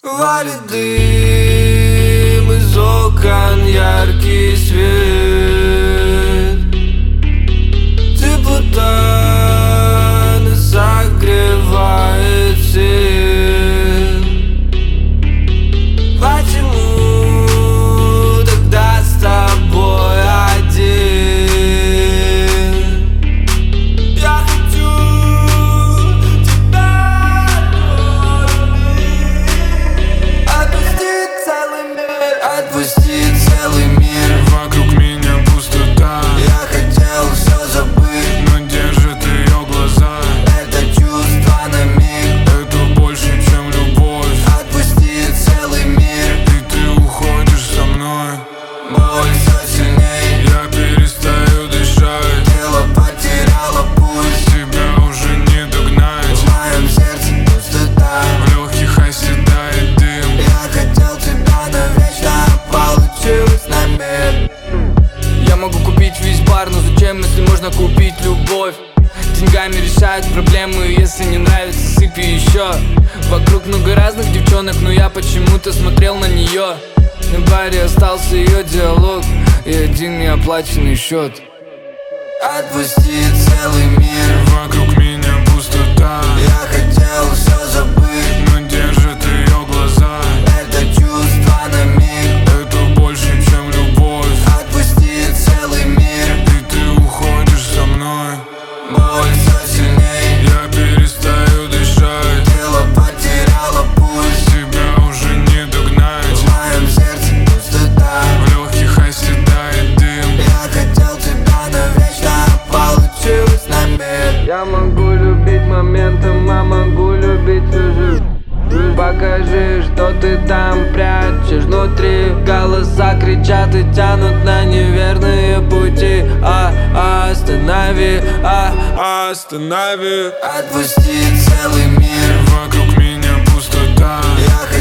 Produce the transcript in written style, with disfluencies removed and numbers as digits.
Валит дым из окон, яркий свет. Теплота нас согревает всех. Почему тогда с тобой один? Я хочу тебя полюбить. Отпусти целый мир, отпусти целый мир. Вокруг меня пустота. Я хотел все забыть, но держит ее глаза. это чувство на миг, Это больше, чем любовь. отпусти целый мир. И ты уходишь со мной. Боль все сильней, Я перестаю дышать. тело потеряло пульс. Тебя уже не догнать. В моем сердце пустота. В легких оседает дым. Я хотел тебя навечно, получилось на миг. Я могу купить весь бар, но зачем, если можно купить любовь? Деньгами решают проблемы, если не нравится, сыпи еще. Вокруг много разных девчонок, но я почему-то смотрел на нее. На баре остался ее диалог и один неоплаченный счет. Отпусти целый мир. Вокруг меня пустота. Я хотел все забыть, но держит ее глаза. это чувство на миг, Это больше, чем любовь. отпусти целый мир. И ты уходишь со мной. Боль все сильней, Я перестаю дышать. тело потеряло пульс. Тебя уже не догнать. В моем сердце пустота. В легких оседает дым. Я хотел тебя навечно, получилось на миг. Я могу любить моментом, а могу любить всю жизнь. Покажи, что ты там прячешь внутри. Голоса кричат и тянут на неверные пути. Останови, останови. Отпусти целый мир. Вокруг меня пустота. Я